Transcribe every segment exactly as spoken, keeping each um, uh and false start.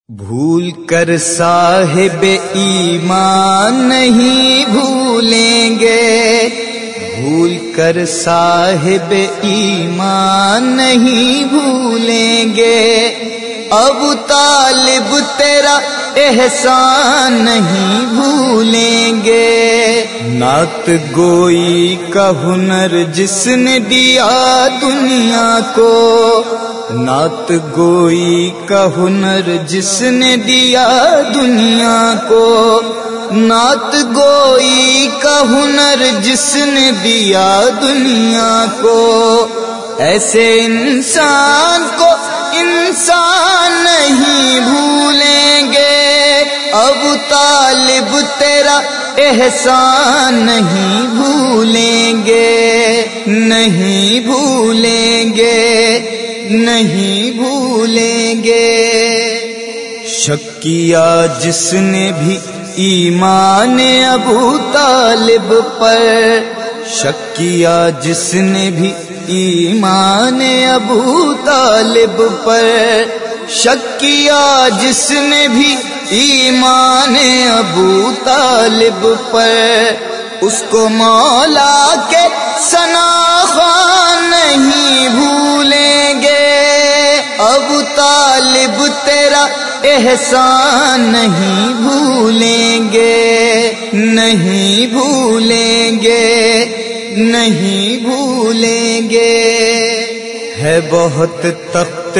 بھول کر صاحب ایمان نہیں بھولیں گے، بھول کر صاحب ایمان نہیں بھولیں گے، ابو طالب تیرا احسان نہیں بھولیں گے۔ نعت گوئی کا ہنر جس نے دیا دنیا کو، نعت گوئی کا ہنر جس نے دیا دنیا کو، نعت گوئی کا ہنر جس نے دیا دنیا کو، ایسے انسان کو انسان نہیں بھولیں گے، ابو طالب تیرا احسان نہیں بھولیں گے، نہیں بھولیں گے، نہیں بھولیں گے۔ شک کیا جس نے بھی ایمان ابو طالب پر، شک کیا جس نے بھی ایمان ابو طالب پر، شک کیا جس نے بھی ایمان ابو طالب پر، اس کو مولا کے ثنا خوان نہیں بھولیں گے، ابو طالب تیرا احسان نہیں بھولیں گے، نہیں بھولیں گے، نہیں بھولیں گے۔ ہے بہت تخت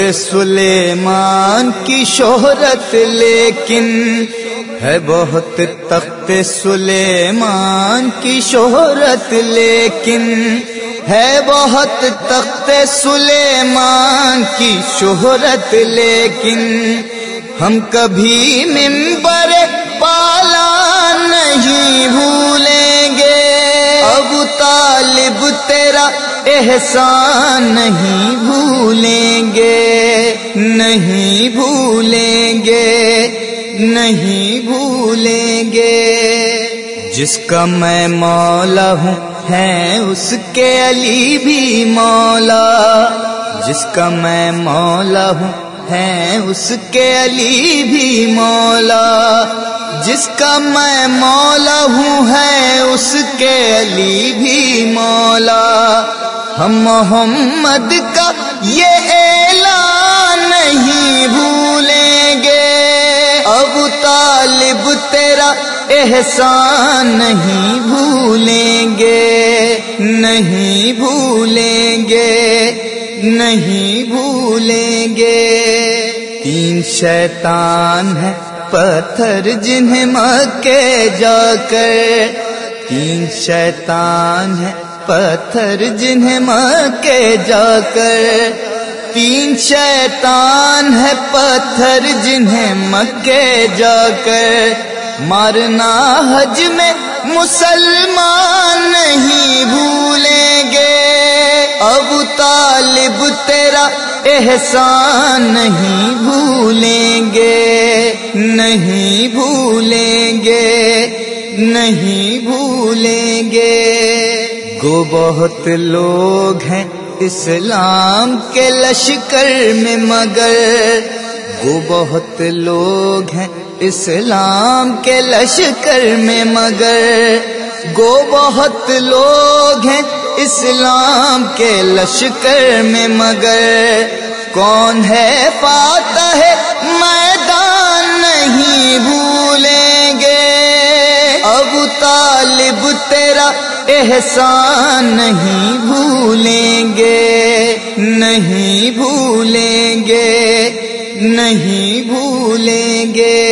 سلیمان کی شہرت لیکن، ہے بہت تخت سلیمان کی شہرت لیکن، ہے بہت تخت سلیمان کی شہرت لیکن، ہم کبھی منبر بالا نہیں بھولیں گے، ابو طالب تیرا احسان نہیں بھولیں گے، نہیں بھولیں گے، نہیں بھولیں گے۔ جس کا میں مولا ہوں ہے اس کے علی بھی مولا، جس کا میں مولا ہوں ہے اس کے علی بھی مولا، جس کا میں مولا ہوں ہے اس کے علی بھی مولا، ہم محمد کا یہ اعلان نہیں بھولیں گے، ابو طالب تیرا احسان نہیں بھولیں گے، نہیں بھولیں گے، نہیں بھولیں گے۔ تین شیطان ہیں پتھر جنہیں مکے جا کر، تین شیطان ہیں پتھر جنہیں مکے جا کر، تین شیطان ہے پتھر جنہیں مکے جا کر، مارنا حج میں مسلمان نہیں بھولیں گے، ابو طالب تیرا احسان نہیں بھولیں گے، نہیں بھولیں گے، نہیں بھولیں گے۔ گو بہت لوگ ہیں اسلام کے لشکر میں مگر، گو بہت لوگ ہیں اسلام کے لشکر میں مگر، گو بہت لوگ ہیں اسلام کے لشکر میں مگر، کون ہے فاتح میدان نہیں بھولیں گے، ابو طالب تیرا احسان نہیں بھولیں گے، نہیں بھولیں گے، نہیں بھولیں گے۔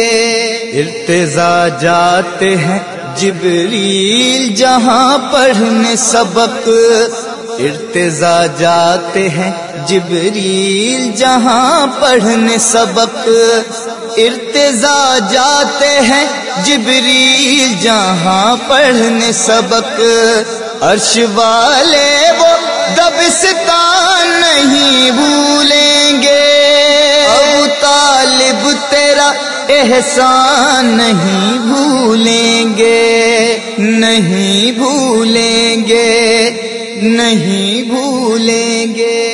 ارتضا جاتے ہیں جبریل جہاں پڑھنے سبق، ارتضا جاتے ہیں جبریل جہاں پڑھنے سبق، ارتضا جاتے ہیں جبریل جہاں پڑھنے سبق، عرش والے وہ دبستان نہیں بھولیں گے، ابو طالب تیرا احسان نہیں بھولیں گے، نہیں بھولیں گے، نہیں بھولیں گے۔